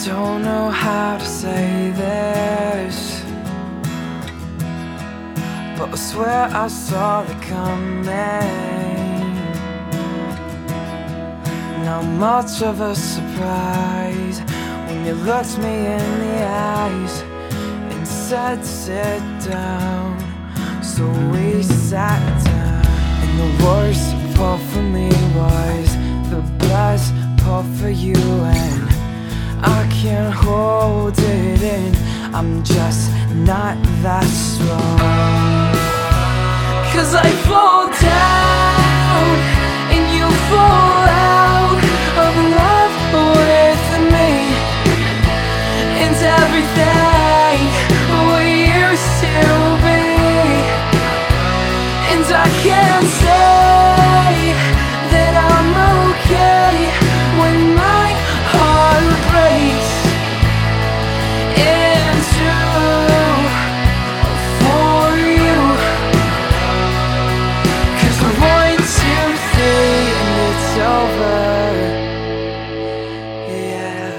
Don't know how to say this, but I swear I saw it coming. Not much of a surprise when you looked me in the eyes and said sit down. So we sat down, and the worst part for me was the best part for you. And I can't hold it in, I'm just not that strong. 'Cause I fall down and you fall out of love with me, and everything we used to be. And I can't say that I'm okay when my heart breaks in two for you. 'Cause 1, 2, 3 and it's over. Yeah.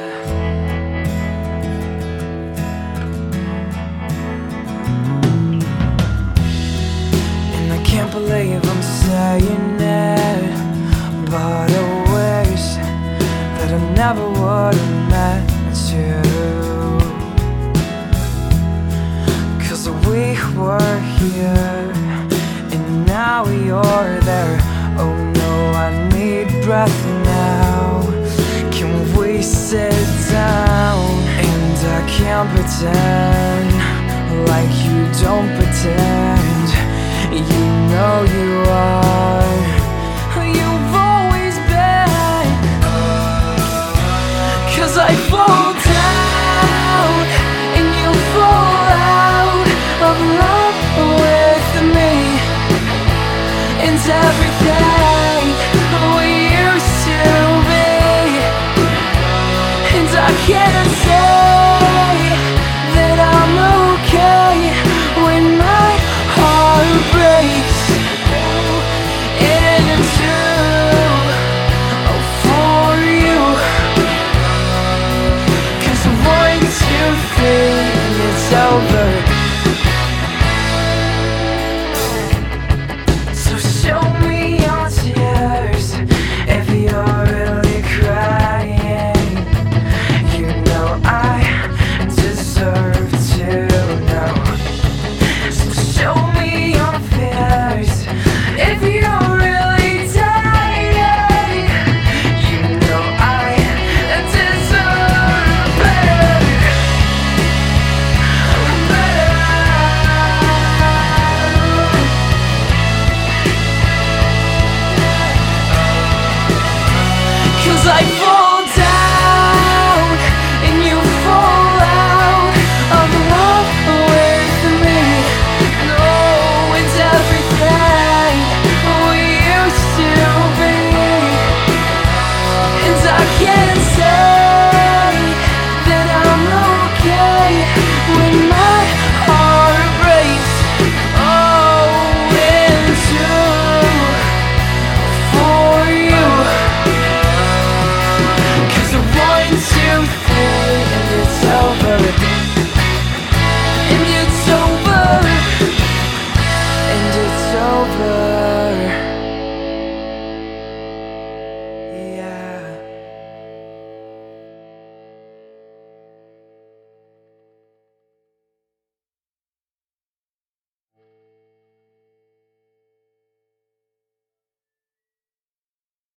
And I can't believe I'm saying it, but I wish that I never would've met you. 'Cause we were here and now you're there. Oh no, I need breath now. Can we sit down? And I can't pretend like you don't pretend. You know you are, you've always been. 'Cause I fall down and you fall out of love with me, and everything we used to be. And I can't say that I'm okay when my heart breaks in two for you. 'Cause 1, 2, 3 and it's over. So show me your tears if you're really crying. You know I deserve to know. So show me your fears if you're really dying. You know I deserve better. Cause I fall down and you fall out of love with me. No, it's everything we used to be. And I can't